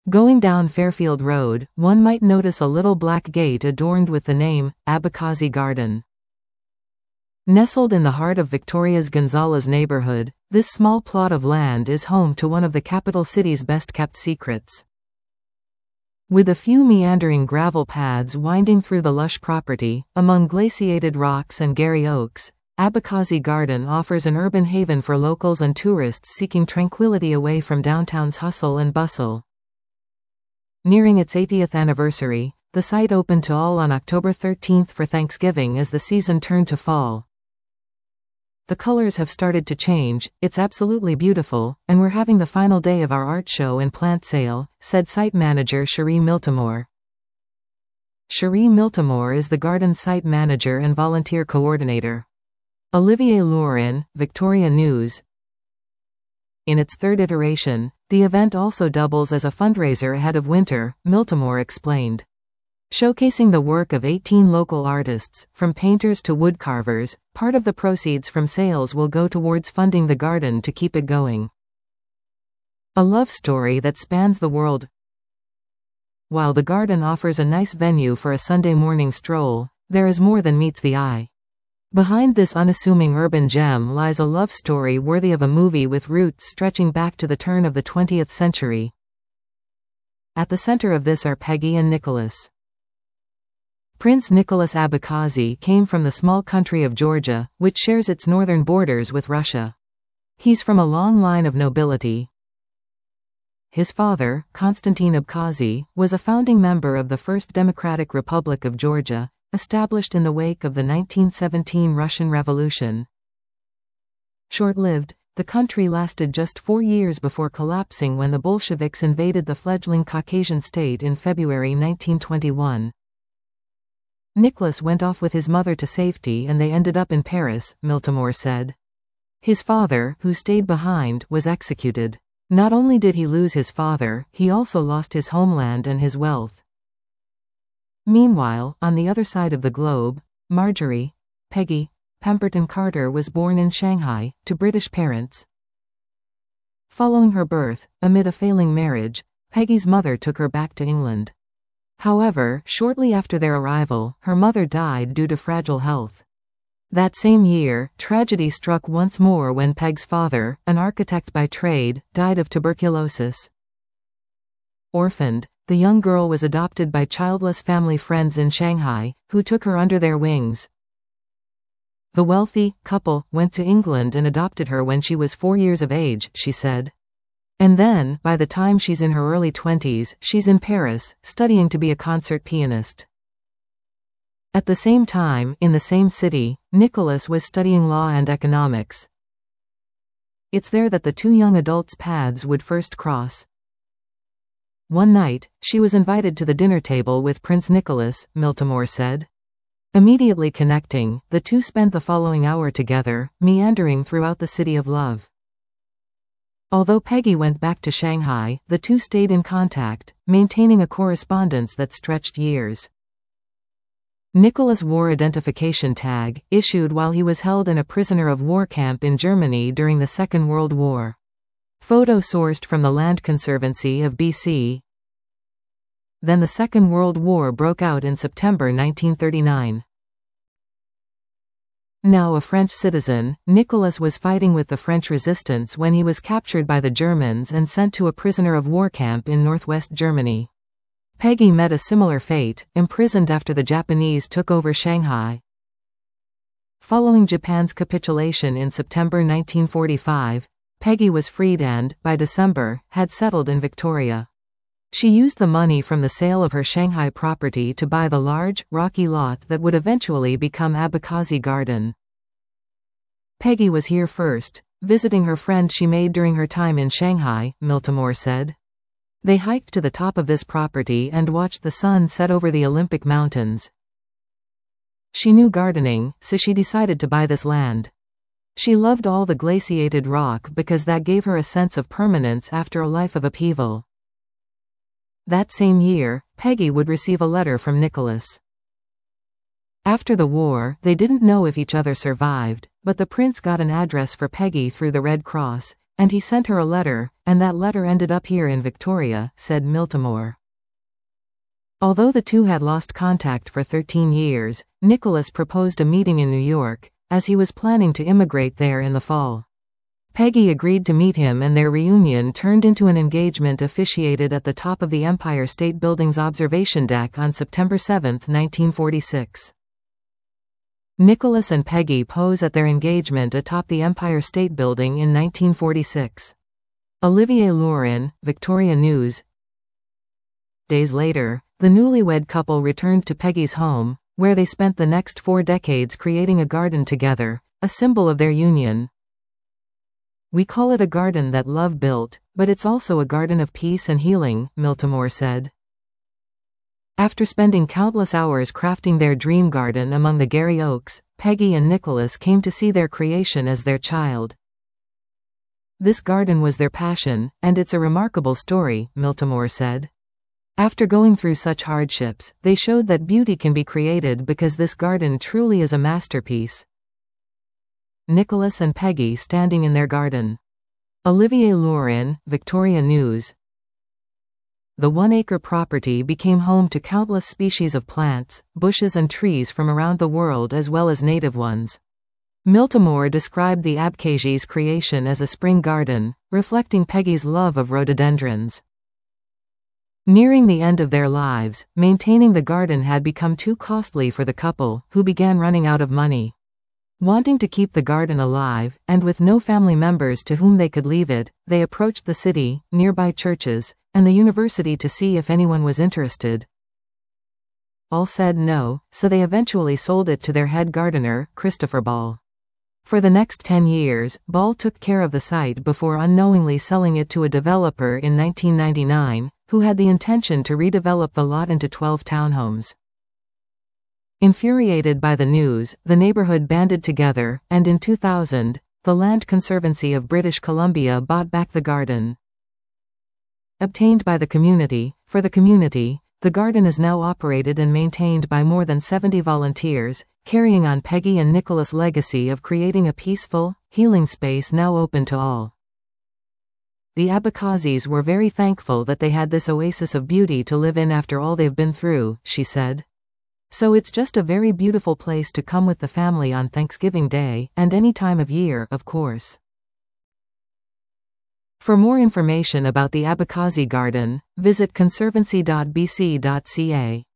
Going down Fairfield Road, one might notice a little black gate adorned with the name, Abacaxi Garden. Nestled in the heart of Victoria's Gonzales neighborhood, this small plot of land is home to one of the capital city's best-kept secrets. With a few meandering gravel paths winding through the lush property, among glaciated rocks and Gary oaks, Abacaxi Garden offers an urban haven for locals and tourists seeking tranquility away from downtown's hustle and bustle. Nearing its 80th anniversary, the site opened to all on October 13 for Thanksgiving as the season turned to fall. The colors have started to change, it's absolutely beautiful, and we're having the final day of our art show and plant sale, said site manager Cherie Miltimore. Cherie Miltimore is the garden's site manager and volunteer coordinator. Olivier Lourin, Victoria News. In its third iteration, the event also doubles as a fundraiser ahead of winter, Miltimore explained. Showcasing the work of 18 local artists, from painters to woodcarvers, part of the proceeds from sales will go towards funding the garden to keep it going. A love story that spans the world. While the garden offers a nice venue for a Sunday morning stroll, there is more than meets the eye. Behind this unassuming urban gem lies a love story worthy of a movie with roots stretching back to the turn of the 20th century. At the center of this are Peggy and Nicholas. Prince Nicholas Abacaxi came from the small country of Georgia, which shares its northern borders with Russia. He's from a long line of nobility. His father, Konstantin Abkhazy, was a founding member of the First Democratic Republic of Georgia, established in the wake of the 1917 Russian Revolution. Short-lived, the country lasted just 4 years before collapsing when the Bolsheviks invaded the fledgling Caucasian state in February 1921. Nicholas went off with his mother to safety and they ended up in Paris, Miltimore said. His father, who stayed behind, was executed. Not only did he lose his father, he also lost his homeland and his wealth. Meanwhile, on the other side of the globe, Marjorie, Peggy, Pemberton Carter was born in Shanghai, to British parents. Following her birth, amid a failing marriage, Peggy's mother took her back to England. However, shortly after their arrival, her mother died due to fragile health. That same year, tragedy struck once more when Peg's father, an architect by trade, died of tuberculosis. Orphaned, the young girl was adopted by childless family friends in Shanghai, who took her under their wings. The wealthy couple went to England and adopted her when she was 4 years of age, she said. And then, by the time she's in her early 20s, she's in Paris, studying to be a concert pianist. At the same time, in the same city, Nicholas was studying law and economics. It's there that the two young adults' paths would first cross. One night, she was invited to the dinner table with Prince Nicholas, Miltimore said. Immediately connecting, the two spent the following hour together, meandering throughout the city of love. Although Peggy went back to Shanghai, the two stayed in contact, maintaining a correspondence that stretched years. Nicholas wore identification tag, issued while he was held in a prisoner of war camp in Germany during the Second World War. Photo sourced from the Land Conservancy of BC. Then the Second World War broke out in September 1939. Now a French citizen, Nicholas was fighting with the French resistance when he was captured by the Germans and sent to a prisoner of war camp in northwest Germany. Peggy met a similar fate, imprisoned after the Japanese took over Shanghai. Following Japan's capitulation in September 1945, Peggy was freed and, by December, had settled in Victoria. She used the money from the sale of her Shanghai property to buy the large, rocky lot that would eventually become Abacaxi Garden. Peggy was here first, visiting her friend she made during her time in Shanghai, Miltimore said. They hiked to the top of this property and watched the sun set over the Olympic Mountains. She knew gardening, so she decided to buy this land. She loved all the glaciated rock because that gave her a sense of permanence after a life of upheaval. That same year, Peggy would receive a letter from Nicholas. After the war, they didn't know if each other survived, but the prince got an address for Peggy through the Red Cross, and he sent her a letter, and that letter ended up here in Victoria, said Miltimore. Although the two had lost contact for 13 years, Nicholas proposed a meeting in New York, as he was planning to immigrate there in the fall. Peggy agreed to meet him, and their reunion turned into an engagement officiated at the top of the Empire State Building's observation deck on September 7, 1946. Nicholas and Peggy pose at their engagement atop the Empire State Building in 1946. Olivier Lourin, Victoria News. Days later, the newlywed couple returned to Peggy's home, where they spent the next 4 decades creating a garden together, a symbol of their union. "We call it a garden that love built, but it's also a garden of peace and healing," Miltimore said. After spending countless hours crafting their dream garden among the Garry Oaks, Peggy and Nicholas came to see their creation as their child. "This garden was their passion, and it's a remarkable story," Miltimore said. "After going through such hardships, they showed that beauty can be created because this garden truly is a masterpiece." Nicholas and Peggy standing in their garden. Olivier Lourin, Victoria News. The 1-acre property became home to countless species of plants, bushes and trees from around the world as well as native ones. Miltimore described the Abkhazes' creation as a spring garden, reflecting Peggy's love of rhododendrons. Nearing the end of their lives, maintaining the garden had become too costly for the couple, who began running out of money. Wanting to keep the garden alive, and with no family members to whom they could leave it, they approached the city, nearby churches, and the university to see if anyone was interested. All said no, so they eventually sold it to their head gardener, Christopher Ball. For the next 10 years, Ball took care of the site before unknowingly selling it to a developer in 1999, who had the intention to redevelop the lot into 12 townhomes. Infuriated by the news, the neighborhood banded together, and in 2000, the Land Conservancy of British Columbia bought back the garden. Obtained by the community, for the community, the garden is now operated and maintained by more than 70 volunteers, carrying on Peggy and Nicholas' legacy of creating a peaceful, healing space now open to all. "The Abkhazes were very thankful that they had this oasis of beauty to live in after all they've been through," she said. "So it's just a very beautiful place to come with the family on Thanksgiving Day, and any time of year, of course." For more information about the Abkhazi Garden, visit conservancy.bc.ca.